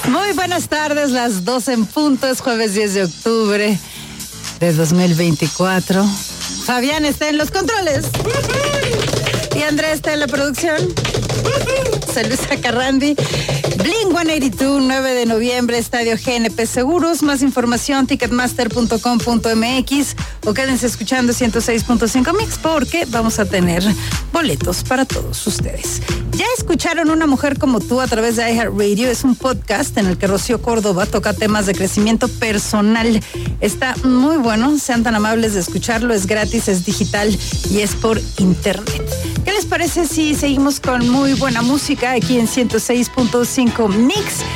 Muy buenas tardes, las 12 en punto, es jueves 10 de octubre de 2024. Fabián está en los controles. Y Andrés está en la producción. Soy Luisa Carrandi. Blink-182, 9 de noviembre, Estadio GNP Seguros. Más información, ticketmaster.com.mx o quédense escuchando 106.5 Mix porque vamos a tener boletos para todos ustedes. Ya escucharon Una Mujer Como Tú a través de iHeartRadio. Es un podcast en el que Rocío Córdoba toca temas de crecimiento personal. Está muy bueno, sean tan amables de escucharlo. Es gratis, es digital y es por internet. ¿Qué les parece si seguimos con muy buena música aquí en 106.5 Mix?